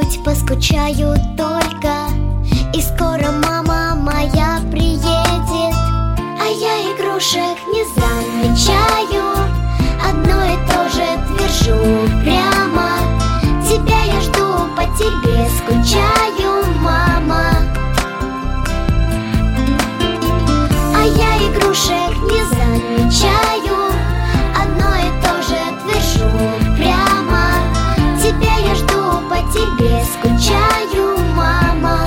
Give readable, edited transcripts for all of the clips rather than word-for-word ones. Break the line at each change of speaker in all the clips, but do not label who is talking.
чуть-чуть поскучаю только, и скоро мама моя приедет. А я игрушек не замечаю, одно и то же твержу прямо: тебя я жду, по тебе скучаю, мама. А я игрушек не замечаю, одно и то же твержу прямо: тебя я жду, по тебе скучаю, мама.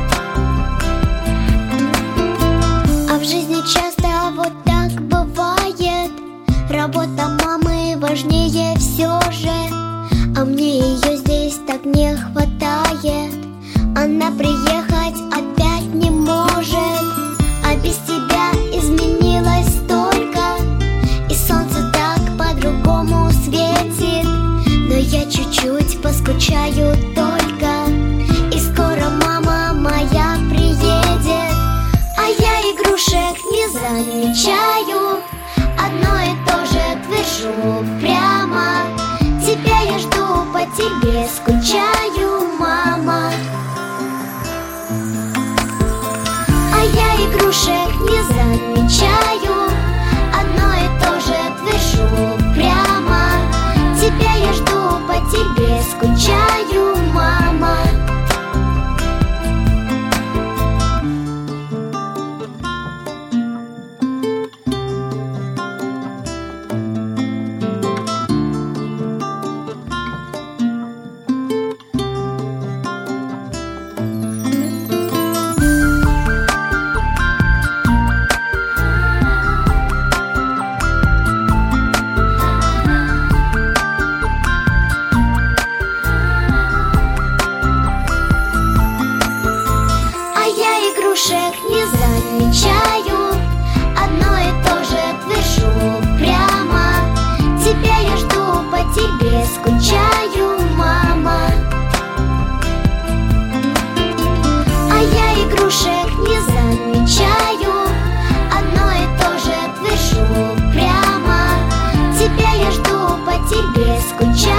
А в жизни часто вот так бывает, работа мамы важнее все же, а мне ее здесь так не хватает. Она приехать опять не может, а без тебя изменилось столько, и солнце так по-другому светит. Но я чуть-чуть поскучаю только, и скоро мама моя приедет. А я игрушек не замечаю, одно и то же твержу прямо: тебя я жду, по тебе скучаю, мама. А я игрушек не замечаю, одно и то же твержу прямо: тебя я жду, по тебе скучаю, мама. Игрушек не замечаю, одно и то же твержу прямо: тебя я жду, по тебе скучаю, мама. А я игрушек не замечаю, одно и то же твержу прямо: тебя я жду, по тебе скучаю.